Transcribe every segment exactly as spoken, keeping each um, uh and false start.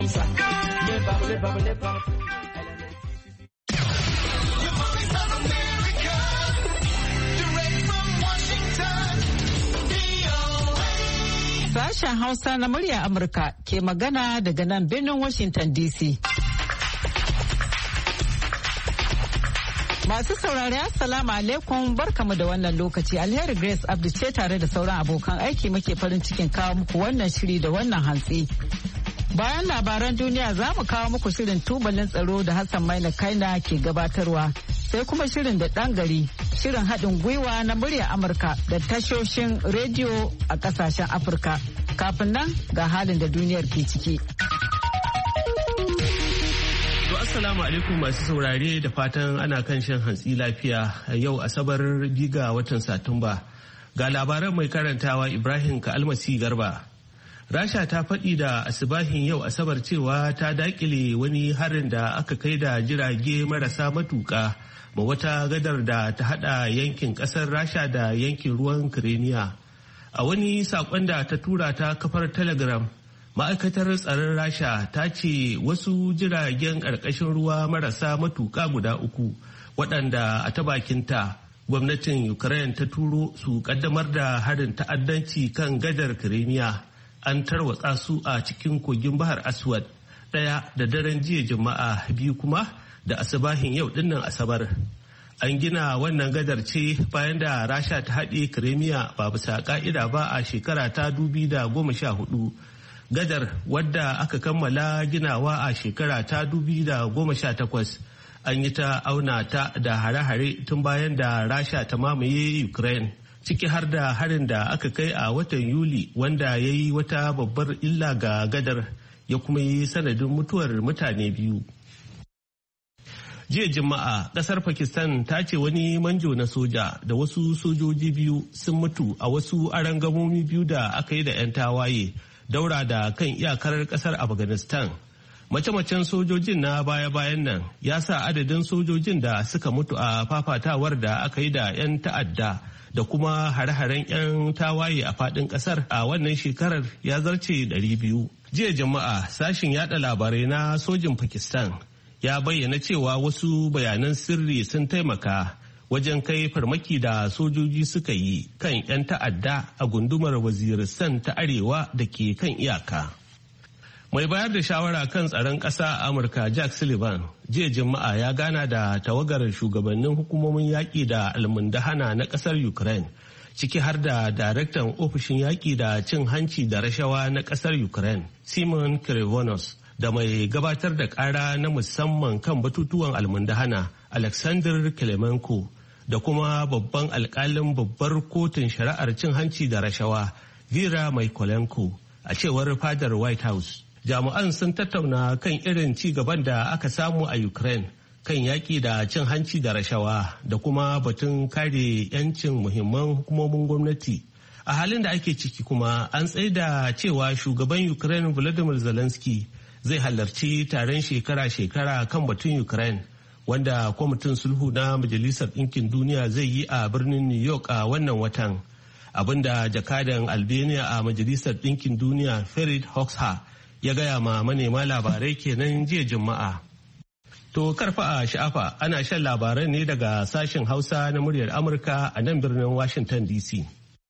Sashen Hausa na murya Amurka ke magana daga nan birnin Washington D C. Masu saurari Assalamu alaikum barkamu da wannan lokaci. Alheri Grace Abdu ce tare da sauran abokan aiki muke farin cikin kawo muku wannan shiri da wannan hantsi. Bayan labaran duniya za mu kawo muku shirin tubalin tsaro da Hassan Maina Kaina ke gabatarwa. Sai kuma shirin da ɗan gari, shirin haɗin gwiwa na murya Amurka da tashoshin rediyo a ƙasashen Afirka. Kafin nan ga halin da duniyar ke ciki. To assalamu alaikum masu saurare da fatan ana kan shan hantsi lafiya yau Asabar biga watan Satumba. Ga labaran mai karantawa Ibrahim Ka'almasi Garba. Rasha ta faɗi da asibahin yau Asabar cewa ta dakile wani harin da aka kai da jirage marasa matuƙa ma wata gadar da ta hada yankin kasar Rasha da yankin ruwan Crimea. A wani sakon da ta tura ta kafar Telegram, ma'aikatar tsaron Rasha ta ce wasu jiragen ƙarƙashin ruwa marasa matuƙa guda uku waɗanda a ta bakinta gwamnatin Ukraine ta turo su ƙaddamar da harin ta'addanci kan gadar Crimea an tarwatsa su a cikin kogin Bahar Aswad, ɗaya da daren jiya Juma'a, biyu kuma da asibahin yau dinnan Asabar. An gina wannan gadar ce bayan da Rasha ta haɗe Crimea ba bisa ka'ida ba a shekara ta dubi da goma sha hudu. Gadar wadda aka kammala ginawa a shekara ta dubi da goma sha takwas an yi ta auna ta da hare-hare tun bayan da Rasha ta mamaye Ukraine, ciki har da harin da aka kai a watan Yuli wanda ya yi wata babbar illa ga gadar ya kuma yi sanadin mutuwar mutane biyu. Jiya Juma'a, kasar Pakistan ta ce wani manjo na soja da wasu sojoji biyu sun mutu a wasu arangamomi biyu da aka yi da 'yan tawaye daura da kan iyakar kasar Afghanistan. Mace-macen sojojin na baya-bayan nan ya sa adadin sojojin da suka mutu a fafatawar da aka yi da 'yan ta'adda da kuma hare-haren 'yan tawaye a faɗin ƙasar a wannan shekarar ya zarce ɗari biyu. Jiya Juma'a, sashin yada labarai na sojin Pakistan ya bayyana cewa wasu bayanan sirri sun taimaka wajen kai farmaki da sojoji suka yi kan 'yan ta'adda a gundumar Waziristan ta arewa da ke kan iyaka. Mai bayar da shawara kan tsaron ƙasa a Amurka Jack Sullivan jiya Juma'a ya gana da tawagar shugabannin hukumomin yaƙi da almundahana na ƙasar Ukraine, ciki har da daraktan ofishin yaƙi da cin hanci da rashawa na ƙasar Ukraine, Simon Krivonos, da mai gabatar da ƙara na musamman kan batutuwan almundahana Alexander Klemenko, da kuma babban alƙalin babbar kotun shari'ar cin hanci da rashawa Vera Mykolenko, a cewar fadar White House. Jami'an sun tattauna kan irin ci gaban da aka samu a Ukraine kan yaƙi da cin hanci da rashawa da kuma batun kare 'yancin muhimman hukumomin gwamnati. A halin da ake ciki kuma an tsaida cewa shugaban Ukraine Volodymyr Zelensky zai halarci taron shekara-shekara kan batun Ukraine wanda kwamitin sulhu na Majalisar Ɗinkin Duniya zai yi a birnin New York a wannan watan. Abinda jakadan Albania a Majalisar Ɗinkin Duniya Ferit Hoxha ya gaya ma manema labarai kenan jiya Juma'a. To karfa a sha'afa ana shan labaran ne daga sashen Hausa na muryar Amurka a nan birnin Washington D C.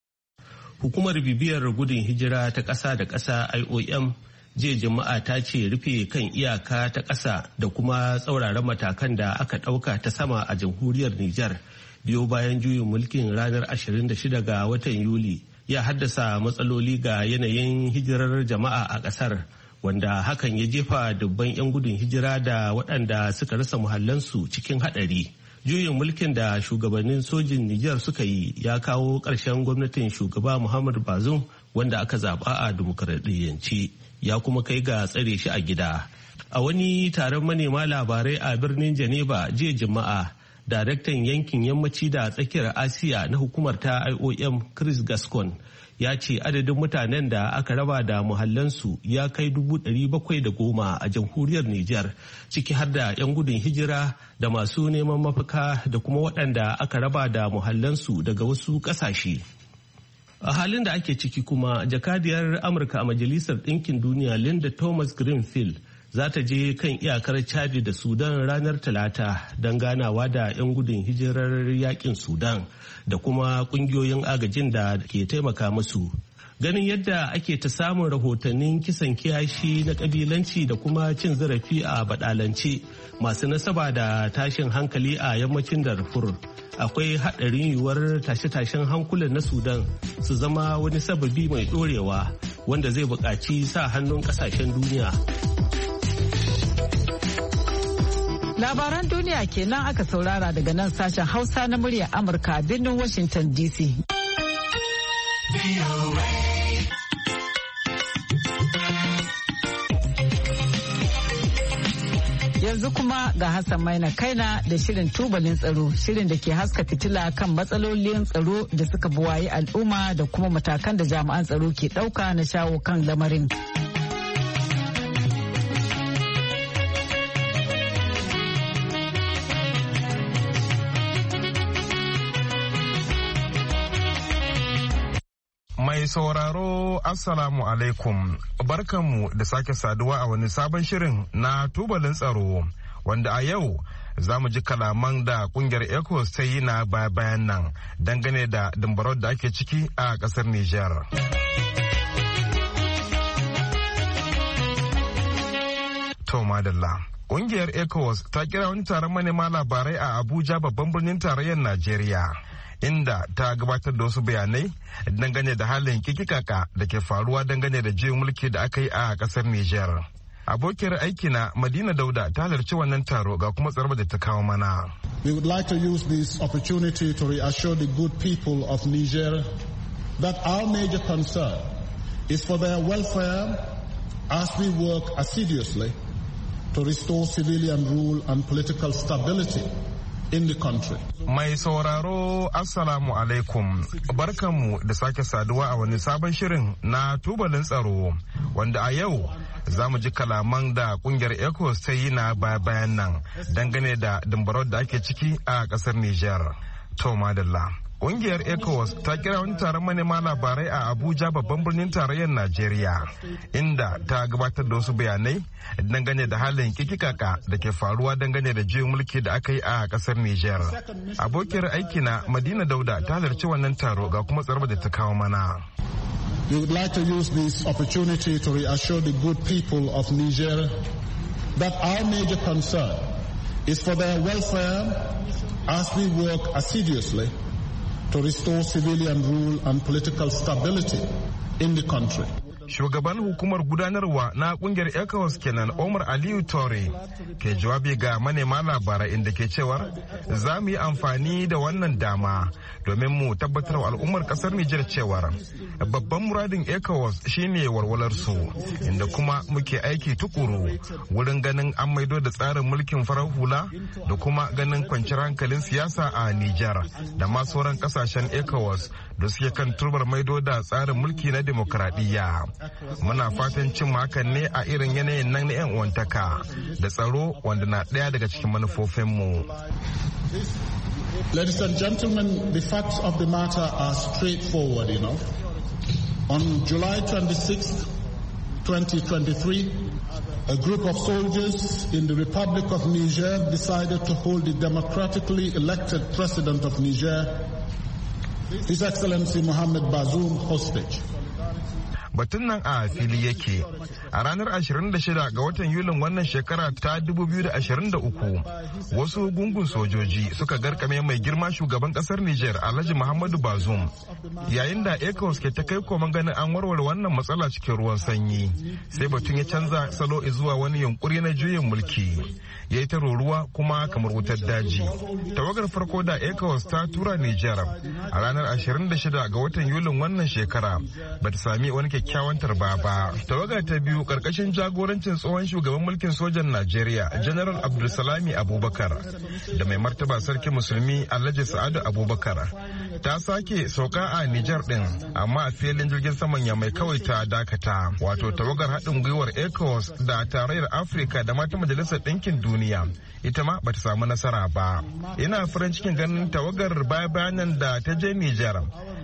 Hukumar bibiyar gudun hijira ta ƙasa da ƙasa I O M jiya Juma'a ta ce rufe kan iyaka ta ƙasa da kuma tsauraran matakan da aka ɗauka ta sama a jamhuriyar Nijar biyo bayan juyin mulkin ranar ashirin da shida ga watan Yuli ya haddasa matsaloli ga yanayin hijirar jama'a a ƙasar, wanda hakan ya jefa dubban 'yan gudun hijira da waɗanda suka rasa muhallansu cikin haɗari. Juyin mulkin da shugabannin sojin Nijar suka yi ya kawo ƙarshen gwamnatin shugaba Muhammad Bazoum wanda aka zaɓa a dimokuraɗiyyance, ya kuma kai ga tsare shi a gida. A wani taron manema labarai a birnin Geneva jiya Juma'a, daraktan yankin yammaci da tsakiyar Asiya na hukumar ta I O M Chris Gascon ya ce adadin mutanen da aka raba da muhallansu ya kai dubu ɗari bakwai da goma a jamhuriyar Nijar, ciki har da 'yan gudun hijira da masu neman mafaka da kuma waɗanda aka raba da muhallansu daga wasu ƙasashe. A halin da ake ciki kuma jakadiyar Amurka a Majalisar Ɗinkin Duniya Linda Thomas Greenfield za ta je kan iyakar Chadi da Sudan ranar Talata don ganawa da 'yan gudun hijirar yakin Sudan da kuma kungiyoyin agajin da ke taimaka musu. Ganin yadda ake ta samun rahotannin kisan kiyashi na kabilanci da kuma cin zarafi a badalance masu nasaba da tashin hankali a yammacin Darfur, akwai haɗarin yiwuwar tashe-tashen hankulan na Sudan su zama wani sababi mai ɗorewa wanda zai buƙaci sa hannun ƙasashen duniya. Labaran duniya kenan aka saurara daga nan sashen Hausa na muryar Amurka a birnin Washington D C. Yanzu kuma ga Hassan Maina Kaina da shirin tubalin tsaro, shirin da ke haska fitila kan matsalolin tsaro da suka buwaye al'umma da kuma matakan da jami'an tsaro ke ɗauka na shawo kan lamarin. Mai sauraro Assalamu alaikum, barkanmu da sake saduwa a wani sabon shirin na tubalin tsaro wanda a yau za mu ji kalaman da kungiyar ECOWAS ta yi na bayan nan dangane da dambarwar da ake ciki a kasar Nijar. To madalla. Kungiyar ECOWAS ta kira wani taron manema labarai a Abuja, babban birnin tarayyar Najeriya, inda ta gabatar da wasu bayanai dangane da halin kikikaka da ke faruwa dangane da juyin mulki da aka yi a kasar Nijar. Abokiyar aikina Madina Dauda ta halarci wannan taro ga kuma tsarba da ta kawo mana. We would like to use this opportunity to reassure the good people of Niger that our major concern is for their welfare as we work assiduously to restore civilian rule and political stability in the country. Mai sauraro Assalamu alaikum, barkanmu da sake saduwa a wani sabon shirin na tubalin tsaro wanda a yau za mu ji kalaman da kungiyar ECOWAS ta yi na bayan nan dangane da dambarwar da ake ciki a kasar Nijar. To madalla. Ƙungiyar ECOWAS ta kira wani taron manema labarai a Abuja, babban birnin tarayyar Najeriya, inda ta gabatar da wasu bayanai dangane da halin kikikaka da ke faruwa dangane da juyin mulki da aka yi a ƙasar Nijar. Abokiyar aikina Madina Dauda ta halarci wannan taro ga kuma tsarba da ta kawo mana. We would like to use this opportunity to reassure the good people of Niger that our major concern is for their welfare as we work assiduously to restore civilian rule and political stability in the country. Shugaban hukumar gudanarwa na kungiyar ECOWAS kenan Omar Aliyu Tore ke jawabi ga manema labarai inda ke cewar za mu yi amfani da wannan dama domin mu tabbatar wa al'ummar kasar Nijar cewar babban muradin ECOWAS shine walwalar su, inda kuma muke aiki tukuru wurin ganin an maido da tsarin mulkin farar hula da kuma ganin kwanciyar hankalin siyasa a Nijar da ma sauran kasashen ECOWAS da suke kan turbar maido da tsarin mulki na demokradiyya. Muna fatan cin hakan ne a irin yanayin nan na 'yan uwantaka da tsaro wanda na ɗaya daga cikin manufofinmu. Ladies and gentlemen, the facts of the matter are straightforward enough. On July twenty-sixth, twenty twenty-three, a group of soldiers in the Republic of Niger decided to hold the democratically elected president of Niger, His Excellency Mohamed Bazoum, hostage. Batun nan a fili yake a ranar ashirin da shida ga watan Yulin wannan shekara ta dubu biyu da ashirin da uku, wasu gungun sojoji suka garkame mai girma shugaban kasar Niger Alhaji Muhammadu Bazoum, yayin da ECOWAS ke ta kai koman ganin an warware wannan matsala cikin ruwan sanyi, sai batun ya canza salo zuwa wani yunkuri na juyin mulki, ya yi ta ruruwa kuma kamar wutar daji. Tawagar farko da ECOWAS ta tura Niger a ranar ashirin da shida ga watan Yulin wannan shekara bata sami wani kyakkyawan tarba ba. Tawaga ta biyu karkashin jagorancin tsohon shugaban mulkin sojan Najeriya General Abdulsalami Abubakar da mai martaba sarki musulmi Alhaji Sa'adu Abubakar ta sake sauka a Nijar din, amma a filin jirgin saman ya mai kawai ta dakata. Wato tawagar haɗin gwiwar ECOWAS da tarayyar Afirka da mata majalisar ɗinkin duniya ita ma bata samu nasara ba. Ina farin cikin ganin tawagar baya bayanan da ta je Nijar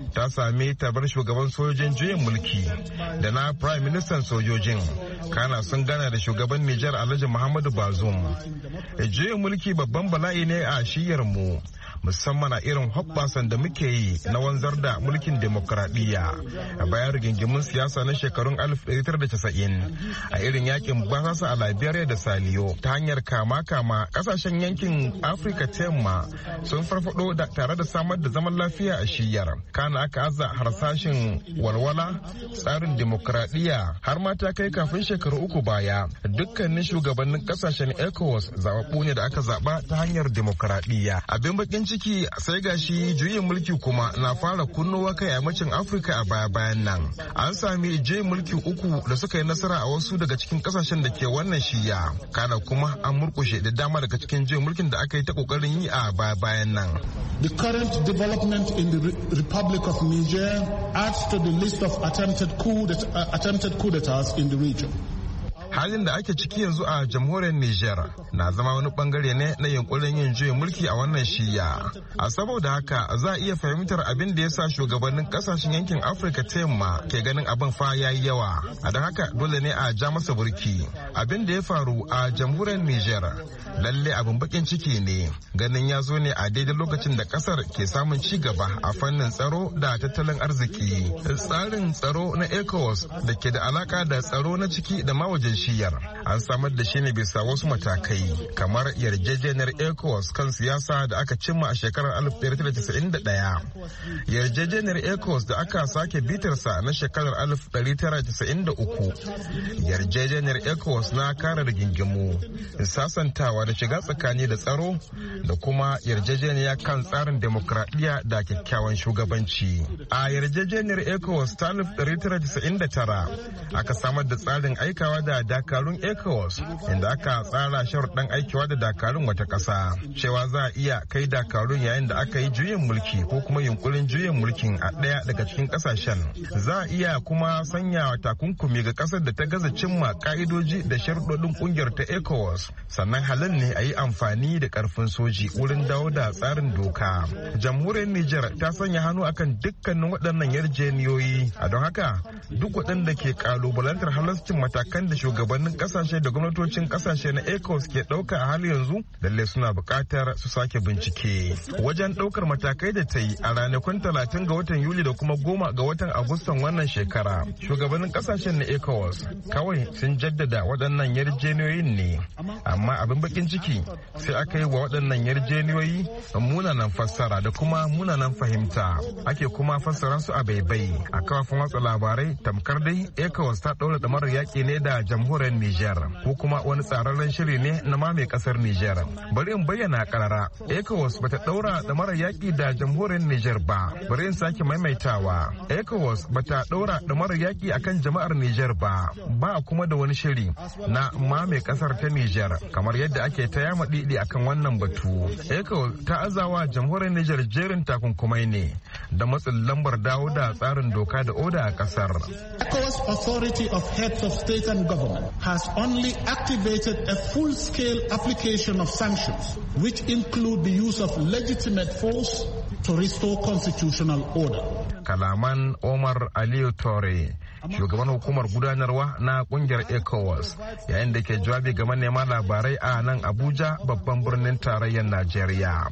ta sami tabar shugaban sojojin juyin mulki da na prime minister sojojin, kana sun gana da shugaban Nijar Alhaji Muhammadu Bazoum. Juyin mulki babban bala'i ne a shiyar mu, musamman a irin hoɓɓasan da muke yi na wanzar da mulkin demokradiyya a bayan rigingimun siyasa na shekarun alif ɗari tara da casa'in, a irin yakin basasa a Liberia da Saliyo. Ta hanyar kama-kama kasashen yankin Afirka ta yamma sun farfado da tare da samar da zaman lafiya a shiyar. Kana aka aza harsashin walwala tsarin demokradiyya har ma ta kai kafin shekaru uku baya dukkanin shugabannin kasashen ECOWAS zababbu ne da aka zaba ta hanyar demokradiyya. Abin bakin ciki sai gashi juyin mulki kuma na fara kunnowa kai a yammacin Afirka a baya-bayan nan. An sami juyin mulki uku da suka yi nasara a wasu daga cikin kasashen da ke wannan shiya. Kana kuma an murkushe da dama daga cikin juyin mulkin da aka yi ta kokarin yi a baya-bayan nan. The current development in the Republic of Niger adds to the list of attempted coup that, uh, attempted coup d'etats in the region. Halin da ake ciki yanzu a jamhuriyar Nijar na zama wani bangare ne na yunkurin yin juyin mulki a wannan shiya. A saboda haka za a iya fahimtar abin da ya sa shugabannin kasashen yankin Afirka ta yamma ke ganin abin fa ya yi yawa. A don haka dole ne a ja masa burki. Abin da ya faru a jamhuriyar Nijar lalle abin bakin ciki ne, ganin ya zo ne a daidai lokacin da kasar ke samun ci gaba a fannin tsaro da tattalin arziki. Tsarin tsaro na ECOWAS da ke da alaka da tsaro na ciki da ma wajen shiyar an samar da shi ne bisa wasu matakai kamar yarjejeniyar ECOWAS kan siyasa da aka cimma a shekarar alif ɗaya tara casa'in da ɗaya, yarjejeniyar ECOWAS da aka sake bitarsa na shekarar alif ɗari tara casa'in da uku, yarjejeniyar ECOWAS na kare rigingimu, sasantawa da shiga tsakani da tsaro, da kuma yarjejeniya kan tsarin demokradiyya da kyakkyawan shugabanci. A yarjejeniyar ECOWAS ta alif ɗari tara casa'in da tara aka samar da tsarin aikawa da dakarun ECOWAS, inda aka tsara sharuɗan aikewa da dakarun wata ƙasa, cewa za a iya kai dakarun yayin da aka yi juyin mulki ko kuma yunkurin juyin mulkin a ɗaya daga cikin ƙasashen. Za a iya kuma sanya takunkumi ga ƙasar da ta gaza cimma ƙa'idoji da sharuɗoɗin ƙungiyar ta ECOWAS. Sannan halin ne a yi amfani da ƙarfin soji wurin dawo da tsarin doka. Jamhuriyar Nijar ta sanya hannu akan dukkanin waɗannan yarjejeniyoyi, a don haka duk waɗanda ke ƙalubalantar halascin matakan da shugabannin kasashe da gwamnatocin kasashe na ECOWAS ke dauka a hali yanzu lalle suna bukatar su sake bincike wajen daukar matakai da ta yi a ranakun talatin ga watan Yuli da kuma goma ga watan Agustan wannan shekara. Shugabannin kasashen na ECOWAS kawai sun jaddada waɗannan yarjejeniyoyin ne, amma abin bakin ciki sai aka yi wa waɗannan yarjejeniyoyi munanan fassara da kuma munanan fahimta, ake kuma fassara su a baibai a kafin watsa labarai tamkar dai ECOWAS ta ɗaura ɗamarar yaƙi ne da jamhuriyar Nijar ko kuma wani tsararren shiri ne na mame kasar Nijar. Bari in bayyana karara, ECOWAS bata daura damarar yaki da jamhuriyar Nijar ba. Bari in sake maimaitawa, ECOWAS bata daura damarar yaki akan jama'ar Nijar ba. Ba kuma da wani shiri na mame kasar ta Nijar kamar yadda ake ta yama didi akan wannan batu. ECOWAS ta azawa jamhuriyar Nijar jerin takunkumai ne da matsin lambar dawo da tsarin doka da oda a kasar. ECOWAS Authority of Heads of State and Government has only activated a full-scale application of sanctions, which include the use of legitimate force to restore constitutional order. Kalaman Omar Aliyu Tore, shugaban hukumar gudanarwa na kungiyar ECOWAS, yayin da ke jawabi ga manema labarai a nan Abuja, babban birnin tarayyar Najeriya.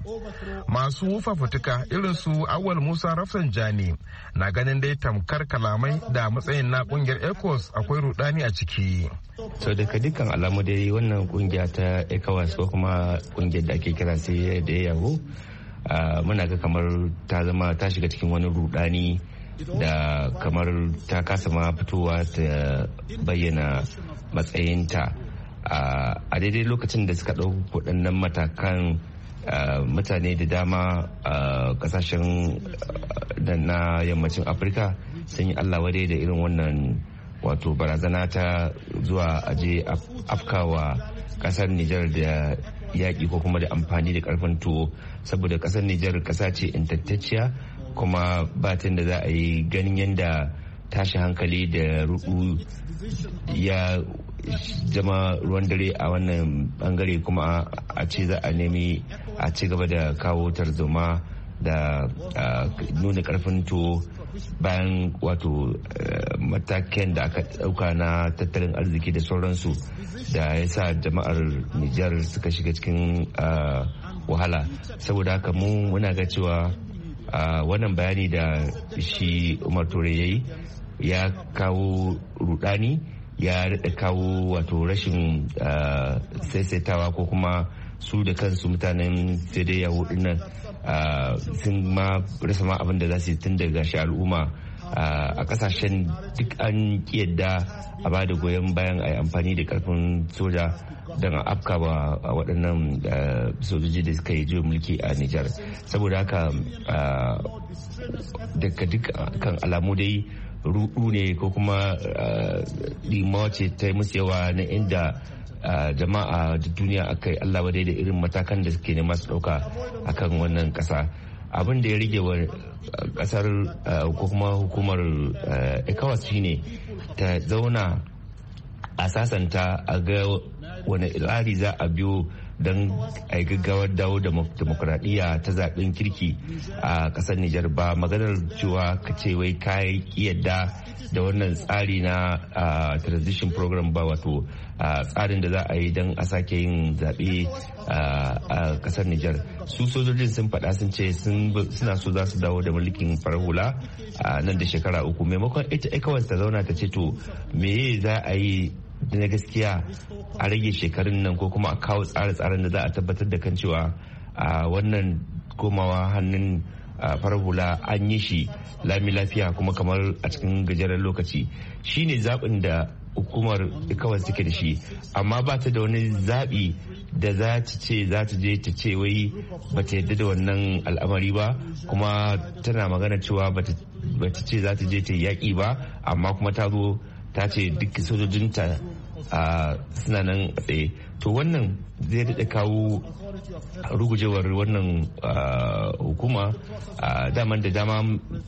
Masu fafutuka irin su Awal Musa Rafsanjani na ganin dai tamkar kalamai da matsayin na kungiyar ECOWAS akwai rudani a ciki. So daga dukkan alamu dai wannan kungiya ta ECOWAS ko kuma kungiyar da ake kira sai da yawo muna ga kamar ta zama ta shiga cikin wani rudani da kamar ta kasa ma fitowa ta bayyana matsayinta a daidai lokacin da suka ɗau waɗannan matakan. Mutane da dama a kasashen na yammacin Afirka sun yi Allah wadai da irin wannan wato barazana ta zuwa aje afkawa kasar Nijar da yaƙi ko kuma da amfani da ƙarfin tuwo, saboda kasar Nijar ƙasa ce intacciya kuma batin da za a yi ganin yadda tashi hankali da rudu ya zama ruwan dare a wannan bangare, kuma a ce za a nemi a ci gaba da kawo tarzoma da nuna karfin to bayan wato matakin da aka dauka na tattalin arziki da sauransu da ya sa jama'ar Nijar suka shiga cikin wahala. Saboda haka mu muna ga cewa wannan bayani da shi Umar Ture ya yi ya kawo rudani, ya daɗa kawo wato rashin saisaitawa ko kuma su da kansu mutanen sai dai yawo dinnan sun ma rasa ma abin da za su yi tun daga shi al'umma a kasashen duk an kiyarda a ba da goyon bayan a yi amfani da karfin soja don a afka ba a waɗannan sojoji da suka yi juyin mulki a Nijar. Saboda haka daga dukkan alamu dai rudu ne ko kuma limawa ce ta musu yawa na inda jama'a da duniya aka yi Allah wadai da irin matakan da suke nema su ɗauka akan wannan ƙasa. Abin da ya rage wa ƙasar ko kuma hukumar ECOWAS shine ta zauna a sasanta a ga wani tsari za a biyo don a yi gaggawar dawo da demokuraɗiyya ta zaɓen kirki a ƙasar Nijar. Ba maganar cewa ka ce wai ka yadda da wannan tsari na transition program ba, wato tsarin da za a yi don a sake yin zaɓe a ƙasar Nijar. Su sojojin sun faɗa sun ce suna so za su dawo da mulkin farar hula nan da shekara uku, maimakon ita ECOWAS ta zauna ta ce to me za a yi na gaskiya a rage shekarun nan ko kuma a kawo tsare-tsaren da za a tabbatar da kan cewa a wannan komawa hannun farar hula an yi shi lami lafiya kuma kamar a cikin gajeren lokaci. Shine zaɓin da hukumar kawai suke da shi, amma ba ta da wani zaɓi da za ta ce za ta je ta ce wai ba ta yadda da wannan al'amari ba, kuma tana magana cewa ba ta ce za ta je ta yaƙi ba, amma kuma ta zo ta ce duk sojojinta suna nan a tsaye. To wannan zai daɗa kawo rugujewar wannan hukuma. Daman da dama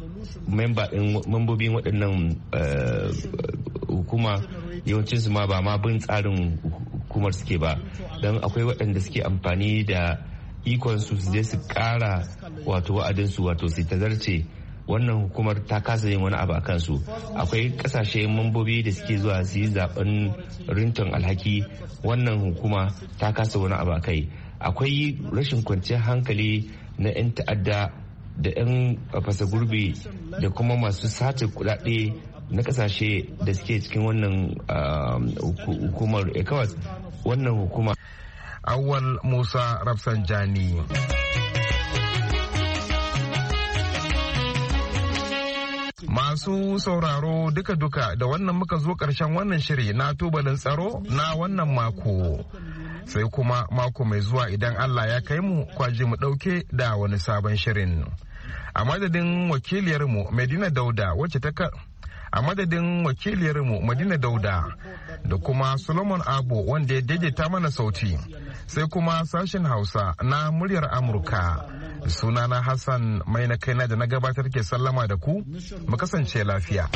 membobin waɗannan hukuma yawancinsu ma ba ma bin tsarin hukumar suke ba, don akwai waɗanda suke amfani da ikonsu su je su ƙara wato wa'adinsu, wato su tazarce wannan hukumar ta kasa yin wani abu a kansu. Akwai kasashe mambobi da suke zuwa su yi zaben rinton alhaki, wannan hukuma ta kasa wani abu a kai. Akwai rashin kwanciyar hankali na 'yan ta'adda da 'yan fasa gurbi da kuma masu sace kudade na kasashe da suke cikin wannan hukumar ECOWAS. Wannan hukuma Awwal Musa Rafsanjani. Masu sauraro duka-duka da wannan muka zo ƙarshen wannan shiri na tubalin tsaro na wannan mako. Sai kuma mako mai zuwa idan Allah ya kai mu kwaji mu ɗauke da wani sabon shirin. A madadin wakiliyarmu Medina Dauda wacce ta a madadin wakiliyarmu Madina Dauda da kuma Solomon Abo wanda ya daidaita mana sauti, sai kuma sashen Hausa na muryar Amurka. Sunana Hassan mai na kaina da na gabatar ke sallama da ku, mu kasance lafiya.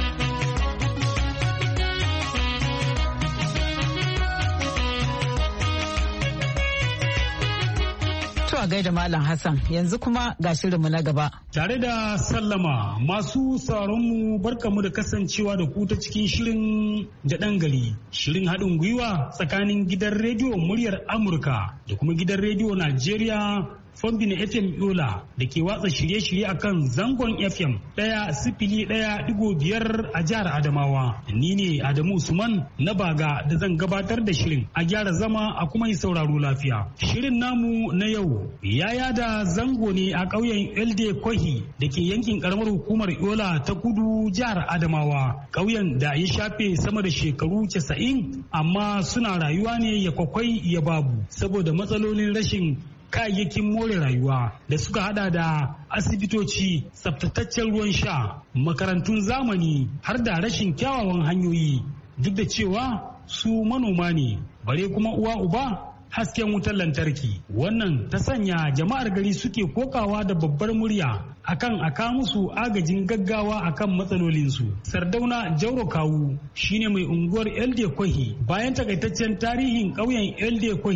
A gaida Malam Hassan, yanzu kuma ga shirinmu na gaba. Tare da sallama masu sauraronmu barkamu da kasancewa da ku ta cikin shirin da ɗan gari. Shirin haɗin gwiwa tsakanin gidan rediyo muryar Amurka da kuma gidan rediyo Najeriya Fombina F M Yola da ke watsa shirye-shirye a kan zangon F M ɗaya sifili ɗaya digo biyar a jihar Adamawa. Ni ne Adamu Usman na Baga da zan gabatar da shirin a gyara zama a kuma yi sauraro lafiya. Shirin namu na yau ya yada zango ne a ƙauyen Elde Kohi da ke yankin ƙaramar hukumar Yola ta kudu jihar Adamawa. Ƙauyen da ya shafe sama da shekaru casa'in amma suna rayuwa ne ya kwakwai ya babu saboda matsalolin rashin kayayyakin more rayuwa da suka hada da asibitoci, tsaftataccen ruwan sha, makarantun zamani har da rashin kyawawan hanyoyi. Duk da cewa su manoma ne, bare kuma uwa uba hasken wutar lantarki. Wannan ta sanya jama'ar gari suke kokawa da babbar murya akan aka musu agajin gaggawa akan matsalolinsu. Sardauna Jauro Kawu shine mai unguwar Elde Kohi. Bayan takaitaccen tarihin ƙauyen Elde Kohi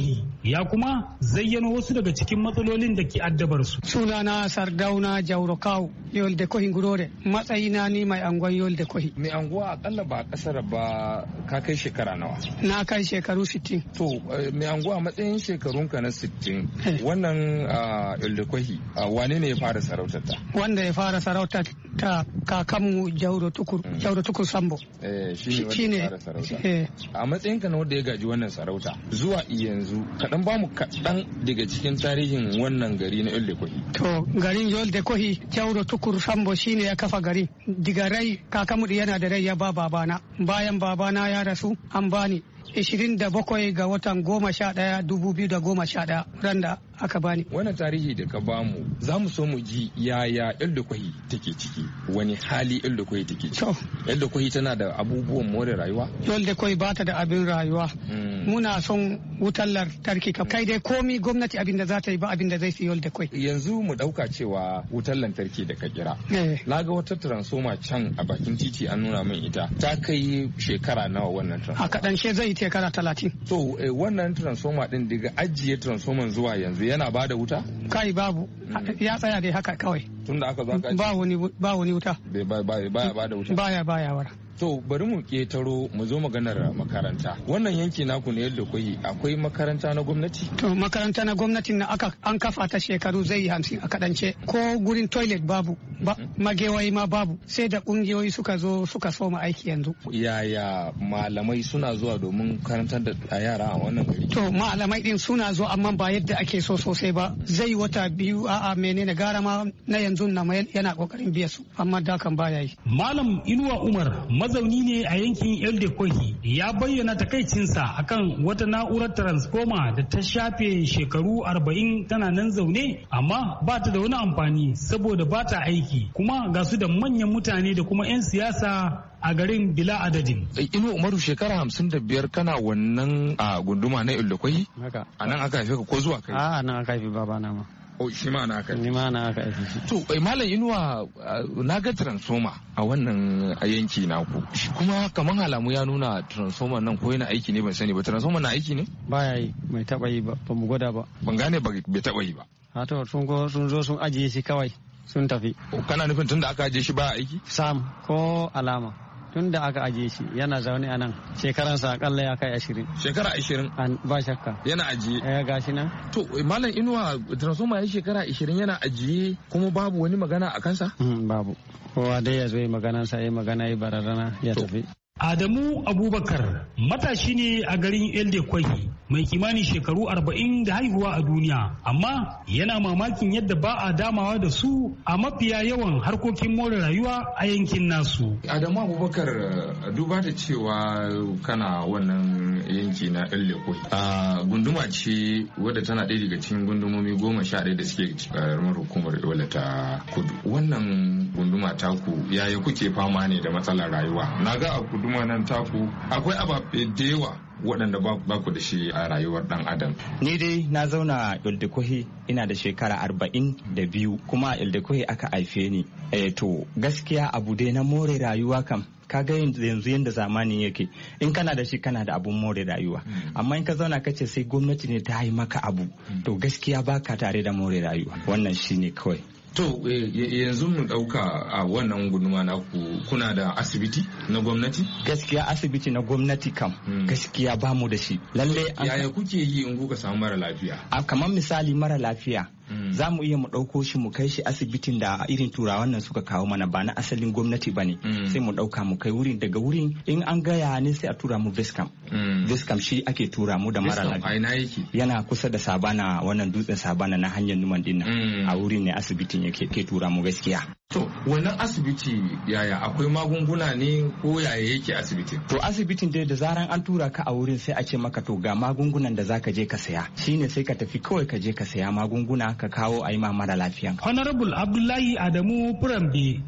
ya kuma zayyano wasu daga cikin matsalolin da ke addabar su. Sunana Sardauna Jauro Kawu Yolde Kohi Ngurore, matsayina ni mai angon Yolde Kohi. Mai anguwa akalla ba kasar ba ka kai shekara nawa? Na kai shekaru sittin. To mai anguwa matsayin shekarunka na sittin wannan Yolde Kohi wane ne ya fara sarautar ta? Wanda ya fara sarautar ta kakanmu Jauro Tukur, Jauro Tukur Sambo. Eh shi ne wanda ya fara sarauta. A matsayinka na wanda ya gaji wannan sarauta zuwa yanzu kaɗan ba mu kaɗan daga cikin tarihin wannan gari na Yolde Kohi. To garin Yolde Kohi Jauro Tukur Sambo shine ya kafa gari. Diga rai kakanmu yana da rai ya ba babana. Bayan babana ya rasu an bani ishirin da bakwai ga watan goma sha ɗaya dubu biyu da goma sha ɗaya ran da aka bani. Wannan tarihi da ka bamu za mu so mu ji yaya Yolde Kohi take ciki, wani hali Yolde Kohi take ciki. Yolde Kohi tana da abubuwan more rayuwa? Yolde Kohi ba ta da abin rayuwa. Muna son wutar lantarki ka kai dai komi gwamnati abin da za ta yi ba abin da zai fi Yolde Kohi. Yanzu mu ɗauka cewa wutar lantarki da ka kira. Na ga wata transformer can a bakin titi an nuna min ita. Ta kai shekara nawa wannan transformer? A kaɗanshe zai yi shekara talatin. To wannan transformer din daga ajiye transformer zuwa yanzu yana ba da wuta? Kai babu, ya tsaya dai haka kawai. Tun da aka zo aka ba wani ba wani wuta. Baya ba da wuta? Baya baya wara. To bari mu ketaro mu zo maganar makaranta. Wannan yanki naku ne Yolde Kohi akwai makaranta na gwamnati? To makaranta na gwamnati na aka an kafa ta shekaru zai yi hamsin a kadance ko gurin toilet babu ba, magewayi ma babu sai da kungiyoyi suka zo suka soma aiki yanzu. Yaya malamai suna zuwa domin karantar da yara a wannan gari? To malamai din suna zo amma ba yadda ake so sosai ba, zai wata biyu a'a menene gara ma na yanzu na yana kokarin biya su amma da kan baya yi. Malam Inuwa Umar mazauni ne a yankin Yolde Kohi ya bayyana takaicinsa akan wata na'urar transformer da ta shafe shekaru arba'in tana nan zaune amma ba ta da wani amfani saboda ba ta aiki, kuma ga su da manyan mutane da kuma 'yan siyasa a garin bila adadin. Inu Umaru shekara hamsin da biyar kana wannan a gunduma na Yolde Kohi? A nan aka haife ka ko zuwa kai? A nan aka haife babana ma. Oh, shi ma na aka Ni ma na aka haife shi. To, Malam Inuwa na ga transformer a wannan yanki naku. Kuma kamar halamu ya nuna transformer nan ko yana aiki ne ban sani ba. Transformer na aiki ne? Baya yi, mai taba yi ba, ba mu gwada ba. Ban gane ba bai taba yi ba. A to sun go sun zo sun ajiye shi kawai sun tafi. Kana nufin tun da aka ajiye shi ba aiki? Sam ko alama. Tun da aka ajiye shi yana zaune a nan shekaransa akalla ya kai ashirin. Shekara ashirin? Ba shakka. Yana ajiye? Ya gashi nan. To Malam Inuwa transformer ya shekara ashirin yana ajiye kuma babu wani magana a kansa? Babu. Kowa dai ya zo yi maganansa ya magana ya bararana ya tafi. Adamu Abubakar matashi ne a garin Yolde Kohi mai kimanin shekaru arba'in da haihuwa a duniya, amma yana mamakin yadda ba a damawa da su a mafiya yawan harkokin more rayuwa a yankin nasu. Adamu Abubakar duba da cewa kana wannan yanki na Yolde Kohi a gunduma ce wadda tana ɗaya daga cikin gundumomi goma sha ɗaya da suke cikin hukumar Yola ta Kudu. Wannan gunduma taku yaya kuke fama ne da matsalar rayuwa? Na ga a gunduma nan taku akwai ababe da yawa waɗanda ba ku da shi a rayuwar ɗan adam. Ni dai na zauna Yolde Kohi ina da shekara arba'in da biyu kuma a Yolde Kohi aka haife ni. E, to gaskiya abu dai na more rayuwa kam kaga yanzu yanda zamanin yake in kana da shi kana da abun more rayuwa amma in ka zauna ka ce sai gwamnati ne ta yi maka abu to gaskiya baka tare da more rayuwa, wannan shine kawai. To yanzu mu dauka a wannan guduma na ku kuna da asibiti na gwamnati? Gaskiya asibiti na gwamnati kam hmm. gaskiya ba mu da shi. Lalle yaya kuke yi in kuka samu mara lafiya? A kamar misali mara lafiya hmm. za mu iya mu ɗauko shi mu kai shi asibitin da irin turawan nan suka kawo mana ba na asalin gwamnati ba ne hmm. sai mu ɗauka mu kai wurin daga wurin in an gaya ne sai a tura mu Vescam. Hmm. Vescam shi ake tura mu da mara lafiya. A ina yake? Yana kusa da Sabana wannan dutsen Sabana na hanyar Numan din nan hmm. a wurin ne asibitin yake ke tura mu gaskiya. To wannan asibiti yaya akwai magunguna ne ko yaya yake asibitin? To asibitin dai da zaran an tura ka a wurin sai a ce maka to ga magungunan da zaka je ka saya shine sai ka tafi kawai ka je ka saya magunguna ka kawo a yi ma mara lafiyan. Honorable Abdullahi Adamu Furambe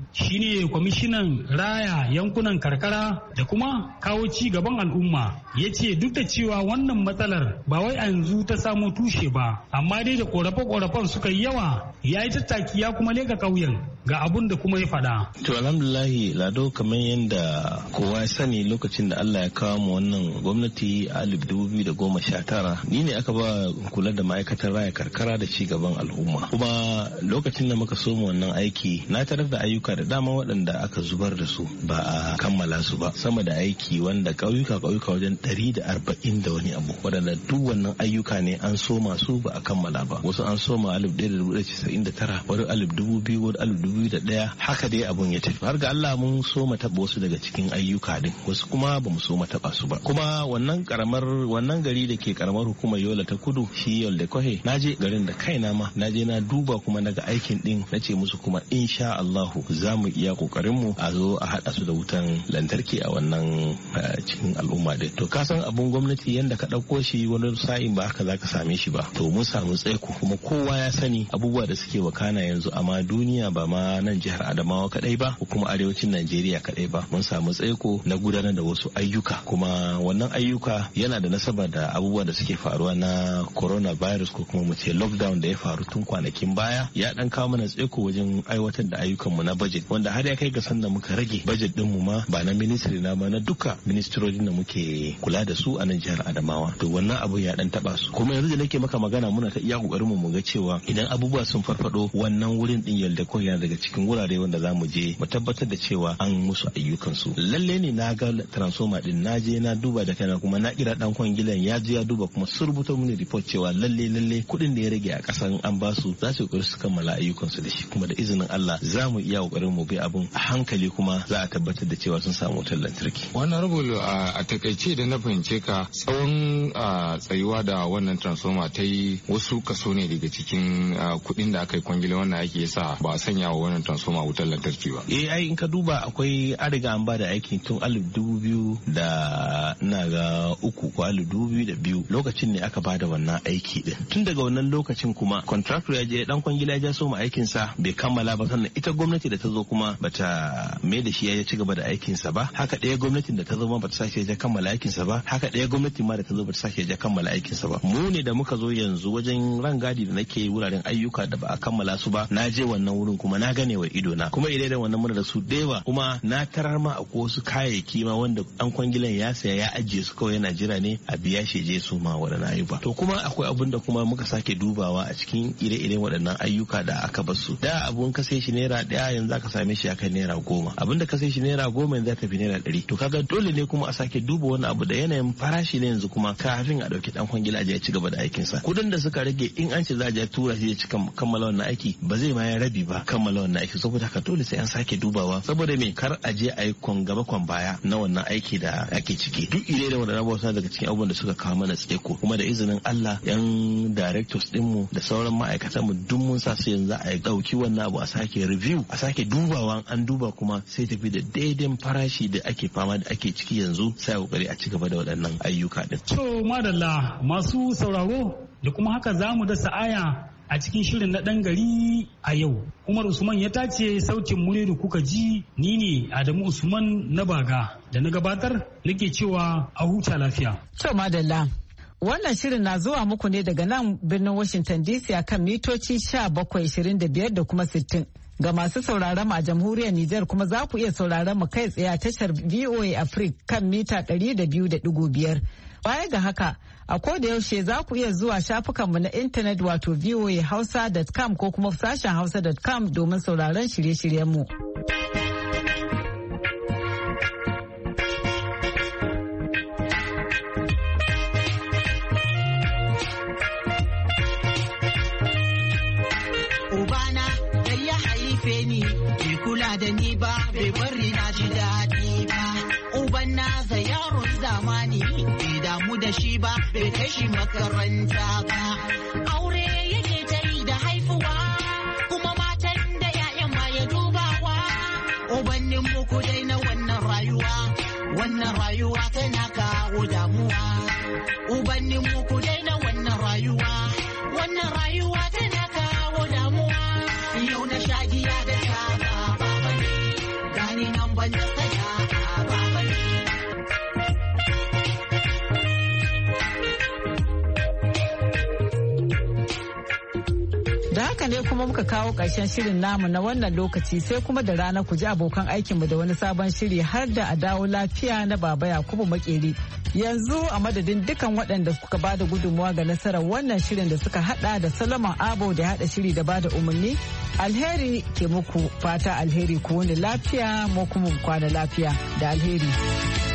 shine kwamishinan raya yankunan karkara da kuma kawo ci gaban al'umma. Ya ce duk da cewa wannan matsalar ba wai a yanzu ta samo tushe ba, amma dai da korafe-korafen suka yi yawa ya yi tattaki ya kuma leka ƙauyen ga abun da kuma ya faɗa. To alhamdulahi Lado, kamar yadda kowa ya sani lokacin da Allah ya kawo mu wannan gwamnati a alif dubu biyu da goma sha tara ni ne aka ba kula da ma'aikatar raya karkara da ci gaban al'umma. Kuma lokacin da muka so mu wannan aiki na tarar da ayyuka da dama waɗanda aka zubar da su ba a kammala su ba, sama da aiki wanda ƙauyuka ƙauyuka wajen ɗari da arba'in da wani abu waɗanda duk wannan ayyuka ne an soma su ba a kammala ba. Wasu an soma alif ɗaya da dubu ɗaya casa'in da tara, wani alif dubu biyu, wani alif dubu biyu da ɗaya, haka dai abun ya tafi. Har ga Allah mun soma taɓa wasu daga cikin ayyuka din, wasu kuma ba mu soma taɓa su ba. Kuma wannan karamar wannan gari da ke karamar hukumar Yola ta Kudu shi Yolde Kohe, na je garin da kaina ma na je na duba kuma naga aikin din, na ce musu kuma insha Allahu za mu iya kokarin mu a zo a haɗa su da wutan lantarki a wannan cikin al'umma din. To ka san abun gwamnati yanda ka ɗauko shi wani sa'in ba haka za ka same shi ba. To mun samu tsaiko kuma kowa ya sani abubuwa da suke wakana yanzu amma duniya ba ma nan jihar Adamawa kadai ba ko kuma arewacin Najeriya kadai ba. Mun samu tsaiko na gudanar da wasu ayyuka, kuma wannan ayyuka yana da nasaba da abubuwa da suke faruwa na coronavirus ko kuma mu ce lockdown da ya faru tun kwanakin baya, ya dan kawo mana tsaiko wajen aiwatar da ayyukanmu na budget, wanda har ya kai ga sanda muka rage budget din mu ma ba na ministry na ba na duka ministrojin da muke kula da su a nan jihar Adamawa. To wannan abu ya dan taba su, kuma yanzu da nake maka magana muna ta iya kokarin mu mu ga cewa idan abubuwa sun farfado wannan wurin din Yolde Kohe yana daga cikin wurare wanda za mu je mu tabbatar da cewa an musu ayyukan su. Lalle ne na ga transformer din, na je na duba da kaina kuma na kira dan kwangilan ya je ya duba kuma sun rubuta mini report cewa lalle lalle kuɗin da ya rage a kasan an ba su za su kokari su kammala ayyukan su da shi, kuma da izinin Allah za mu iya kokarin mu bi abun a hankali kuma za a tabbatar da cewa sun samu wutar lantarki. Wannan rubutu a takaice da na fahimce ka tsawon tsayuwa da wannan transformer ta yi wasu kaso ne daga cikin kuɗin da aka yi kwangila wannan aiki yasa ba a sanya wa wannan transformer wutar lantarki ba. Eh ai in ka duba akwai an riga an ba da aikin tun alif dubu biyu da ina ga uku ko alif dubu biyu da biyu lokacin ne aka ba da wannan aiki din. Tun daga wannan lokacin kuma contractor ya je dan kwangila ya so ma aikin sa bai kammala ba, sannan ita gwamnati da ta zo kuma bata mai da shi ya ci gaba da aikin sa ba. Haka ɗaya gwamnatin da ta zo ma bata sake ya kammala aikin sa ba. Haka ɗaya gwamnati ma da ta zo bata sake ya kammala aikin sa ba. Mu ne da muka zo yanzu wajen rangadi da nake wuraren ayyuka da ba a kammala su ba, na je wannan wurin kuma na gane wa ido na, kuma idan wannan muna da su dewa, kuma na tarar ma akwai wasu kayayyaki ma wanda an kwangilan ya saya ya ajiye su kawai yana jira ne a biya shi je su ma waɗannan ayyuka. To kuma akwai abun da kuma muka sake dubawa a cikin ire-iren waɗannan ayyuka da aka bar su. Da abun ka sai shi naira ɗaya yanzu aka same shi akan naira goma, abin da ka sai shi naira goma yanzu aka fi naira ɗari. To kaga dole ne kuma a sake duba wani abu da yanayin farashi ne yanzu kuma kafin a ɗauki ɗan kwangila ya ci gaba da aikinsa. Kudin da suka rage in an ce za a je tura shi ya ci kammala wannan aiki ba zai ma ya rabi ba kammala wannan aiki, saboda haka dole sai an sake dubawa, saboda me kar a je a yi kwan gaba kwan baya na wannan aiki da ake ciki. Duk ire da wannan abubuwa daga cikin abubuwan da suka kawo mana tseko, kuma da izinin Allah yan directors dinmu da sauran ma'aikatan mu duk mun sa su yanzu a dauki wannan abu a sake review, a sake dubawa, an duba kuma sai tafi da daidai farashi da ake fama da ake ciki yanzu, sai a kokari a ci gaba da waɗannan ayyuka din. To madalla masu sauraro, da kuma haka zamu da sa'aya a cikin shirin na ɗan gari a yau. Umar Usman ya tace sautin mure da kuka ji, ni ne Adamu Usman na Baga da na gabatar nake cewa a huta lafiya. To madalla. Wannan shirin na zuwa muku ne daga nan birnin Washington D C a kan mitoci sha bakwai ishirin da biyar da kuma sittin. Ga masu sauraron mu a jamhuriyar Nijar kuma za ku iya sauraron mu kai tsaye a tashar V O A Africa kan mita ɗari da biyu da ɗigo biyar. Baya ga haka, a koda yaushe za ku iya zuwa shafukanmu na intanet wato v o a hausa dot com ko kuma sashen hausa dot com domin sauraron shirye-shiryenmu. Ubana da ya haife ni, bai kula da ni ba, bai bari na ji daɗi ba. Uban na za yaron zamani, bai damu da shi ba, bai kai shi makaranta ba. Aure yake ta yi da haifuwa, kuma matan da 'ya'yan ma ya dubawa. Ubannin muku dai na wannan rayuwa, wannan rayuwa tana kawo damuwa. Ubannin muku dai na wannan rayuwa, wannan rayuwa tana kawo damuwa. Yau na shagiya da taba baba ne. wanda sana'a baba ne. Da haka ne kuma muka kawo ƙarshen shirin namu na wannan lokaci sai kuma da rana ku ji abokan aikinmu da wani sabon shiri har da a dawo lafiya na Baba Yakubu Makeri. Yanzu a madadin dukan waɗanda suka bada gudunmuwa ga nasarar wannan shirin da suka hada da Solomon Abo da hada shiri da bada umarni. Alheri ke muku fata alheri ku wani lafiya mu kuma kwana lafiya da alheri.